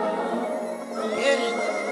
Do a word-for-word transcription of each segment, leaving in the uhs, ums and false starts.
Yeah.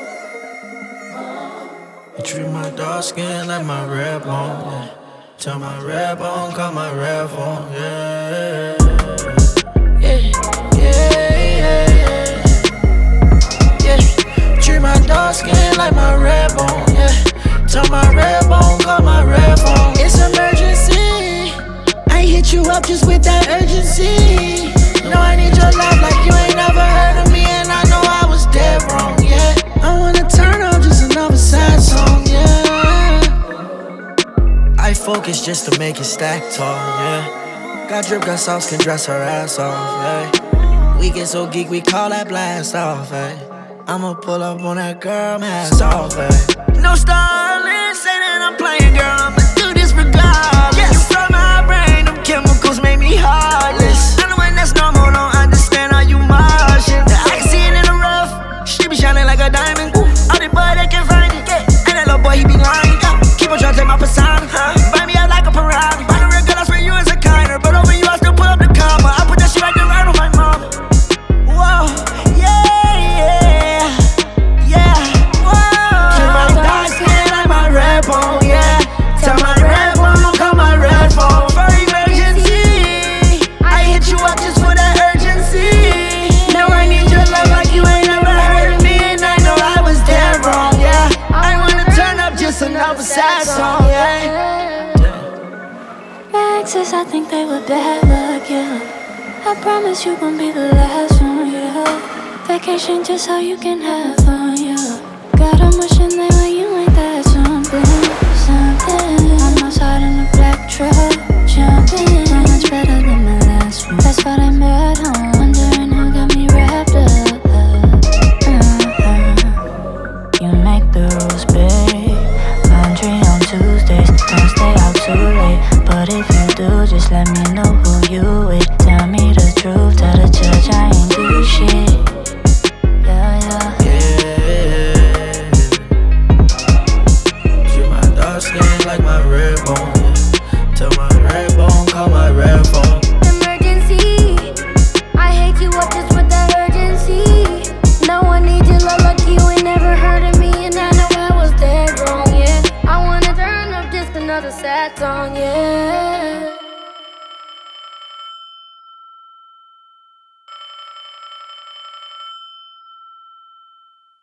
You treat my dark skin like my red bone, yeah. Tell my red bone, call my red phone, yeah. Yeah, yeah, yeah, yeah. Yeah. Treat my dark skin like my red bone, yeah. Tell my red bone, call my red phone. It's emergency. I hit you up just with that urgency. No, I need your love like you ain't never heard of me, and I know I was dead wrong, yeah. I wanna turn up just another sad song, yeah. I focus just to make it stack tall, yeah. Got drip, got sauce, can dress her ass off, yeah. We get so geek, we call that blast off, hey. I'ma pull up on that girl, mask off, hey. No starling, say that I'm playing, girl, I'ma do this regardless. Yes. You from my brain, them chemicals make me heartless. I know when that's normal, don't understand how you Martian. I can see it in the rough, she be shining like a diamond. Ooh. All the boy that can find it, yeah. And that little boy, he be lying, yeah. Keep on trying to take my persona, huh? Buy me out like a piranha. Find a real girl, I swear you is a kinder. But over you, I still put up the comma. I put that shit right there right on my mama. Whoa, yeah, yeah, yeah. Whoa. Treat my dark skin like my red bone, yeah. Tell my red bone, call my red phone. For emergency, I hit you up just for that urgency. Now I need your love like you ain't never heard of me, and I know I was dead wrong, yeah. I wanna turn up just another sad song, yeah. My exes, I think they were bad luck, yeah. I promise you won't be the last one, yeah. Vacation just so you can have fun, yeah. Got emotion there when you ain't that something, something. I'm outside in a black truck, jumping. So much better than my last one. That's what I meant.